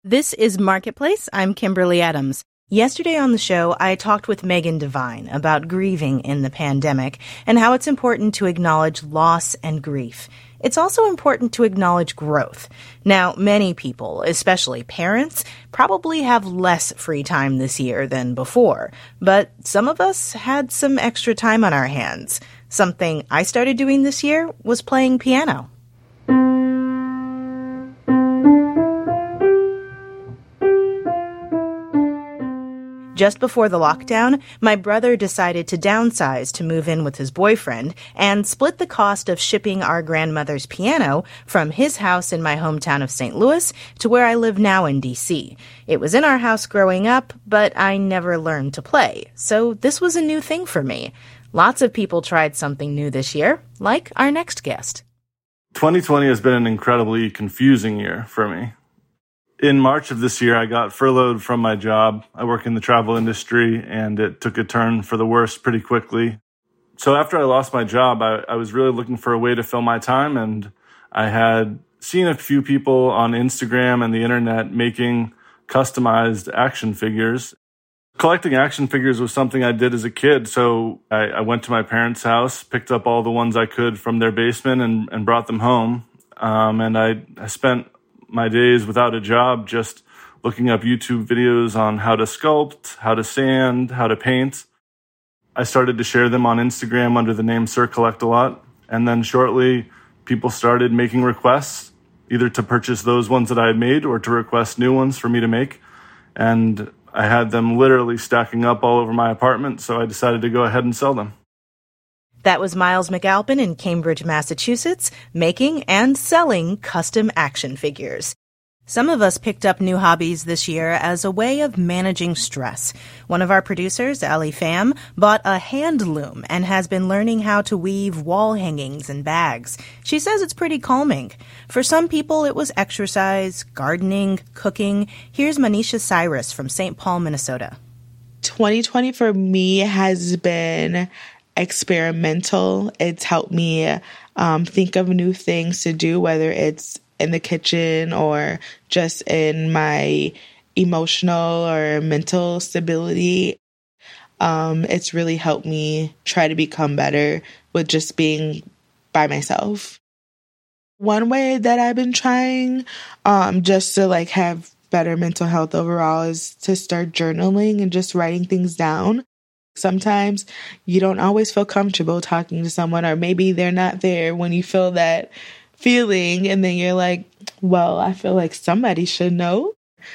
This is Marketplace. I'm Kimberly Adams. Yesterday on the show, I talked with Megan Devine about grieving in the pandemic and how it's important to acknowledge loss and grief. It's also important to acknowledge growth. Now, many people, especially parents, probably have less free time this year than before, but some of us had some extra time on our hands. Something I started doing this year was playing piano. Just before the lockdown, my brother decided to downsize to move in with his boyfriend and split the cost of shipping our grandmother's piano from his house in my hometown of St. Louis to where I live now in D.C. It was in our house growing up, but I never learned to play, so this was a new thing for me. Lots of people tried something new this year, like our next guest. 2020 has been an incredibly confusing year for me. In March of this year, I got furloughed from my job. I work in the travel industry, and it took a turn for the worse pretty quickly. So after I lost my job, I was really looking for a way to fill my time, and I had seen a few people on Instagram and the internet making customized action figures. Collecting action figures was something I did as a kid, so I went to my parents' house, picked up all the ones I could from their basement and brought them home. And I spent my days without a job just looking up YouTube videos on how to sculpt, how to sand, how to paint. I started to share them on Instagram under the name Sir Collect a Lot, and then shortly people started making requests, either to purchase those ones that I had made or to request new ones for me to make. And I had them literally stacking up all over my apartment, so I decided to go ahead and sell them. That was Miles McAlpin in Cambridge, Massachusetts, making and selling custom action figures. Some of us picked up new hobbies this year as a way of managing stress. One of our producers, Ali Pham, bought a hand loom and has been learning how to weave wall hangings and bags. She says it's pretty calming. For some people, it was exercise, gardening, cooking. Here's Manisha Cyrus from St. Paul, Minnesota. 2020 for me has been experimental. It's helped me think of new things to do, whether it's in the kitchen or just in my emotional or mental stability. It's really helped me try to become better with just being by myself. One way that I've been trying just to have better mental health overall is to start journaling and just writing things down. Sometimes you don't always feel comfortable talking to someone, or maybe they're not there when you feel that feeling, and then you're like, well, I feel like somebody should know.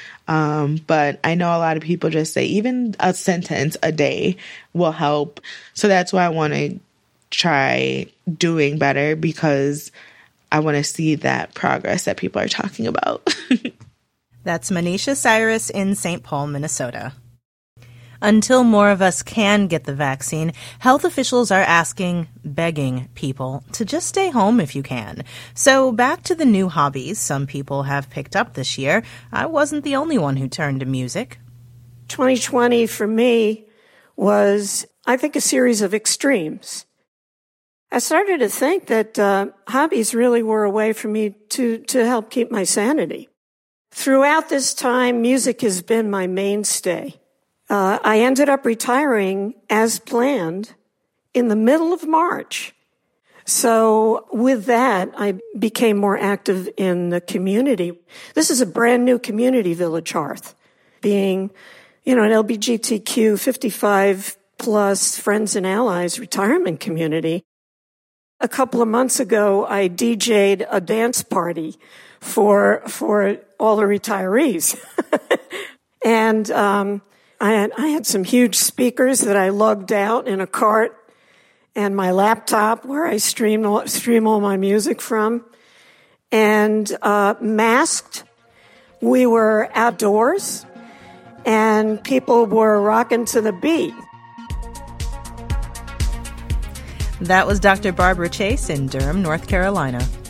But I know a lot of people just say even a sentence a day will help. So that's why I want to try doing better, because I want to see that progress that people are talking about. That's Manisha Cyrus in St. Paul, Minnesota. Until more of us can get the vaccine, health officials are begging people to just stay home if you can. So back to the new hobbies some people have picked up this year. I wasn't the only one who turned to music. 2020 for me was, I think, a series of extremes. I started to think that hobbies really were a way for me to help keep my sanity. Throughout this time, music has been my mainstay. I ended up retiring as planned in the middle of March. So with that, I became more active in the community. This is a brand new community, Village Hearth, being, an LGBTQ 55 plus friends and allies retirement community. A couple of months ago, I DJ'd a dance party for all the retirees. And, I had some huge speakers that I lugged out in a cart, and my laptop where I stream all my music from, and masked. We were outdoors, and people were rocking to the beat. That was Dr. Barbara Chase in Durham, North Carolina.